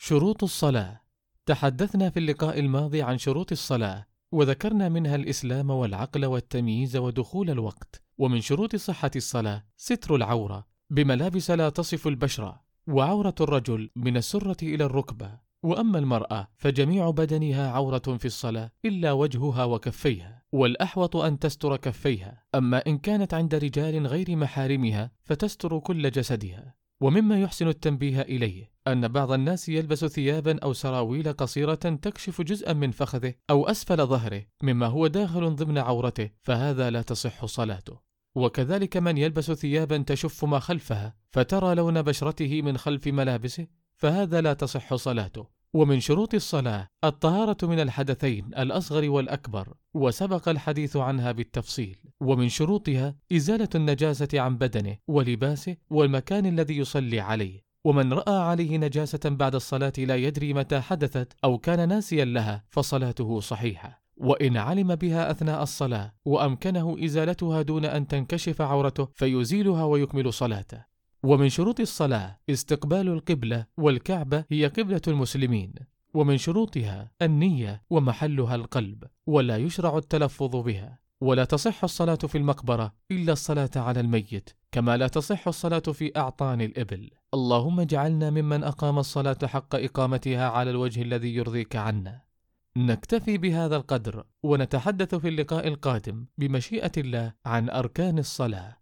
شروط الصلاة. تحدثنا في اللقاء الماضي عن شروط الصلاة، وذكرنا منها الإسلام والعقل والتمييز ودخول الوقت. ومن شروط صحة الصلاة ستر العورة بملابس لا تصف البشرة، وعورة الرجل من السرة إلى الركبة، وأما المرأة فجميع بدنها عورة في الصلاة إلا وجهها وكفيها، والأحوط أن تستر كفيها، أما إن كانت عند رجال غير محارمها فتستر كل جسدها. ومما يحسن التنبيه إليه أن بعض الناس يلبس ثيابا أو سراويل قصيرة تكشف جزءا من فخذه أو أسفل ظهره مما هو داخل ضمن عورته، فهذا لا تصح صلاته. وكذلك من يلبس ثيابا تشف ما خلفها فترى لون بشرته من خلف ملابسه، فهذا لا تصح صلاته. ومن شروط الصلاة الطهارة من الحدثين الأصغر والأكبر، وسبق الحديث عنها بالتفصيل. ومن شروطها إزالة النجاسة عن بدنه ولباسه والمكان الذي يصلي عليه. ومن رأى عليه نجاسة بعد الصلاة لا يدري متى حدثت أو كان ناسيا لها فصلاته صحيحة، وإن علم بها أثناء الصلاة وأمكنه إزالتها دون أن تنكشف عورته فيزيلها ويكمل صلاته. ومن شروط الصلاة استقبال القبلة، والكعبة هي قبلة المسلمين. ومن شروطها النية ومحلها القلب، ولا يشرع التلفظ بها. ولا تصح الصلاة في المقبرة إلا الصلاة على الميت، كما لا تصح الصلاة في أعطان الإبل. اللهم اجعلنا ممن أقام الصلاة حق إقامتها على الوجه الذي يرضيك عنا. نكتفي بهذا القدر، ونتحدث في اللقاء القادم بمشيئة الله عن أركان الصلاة.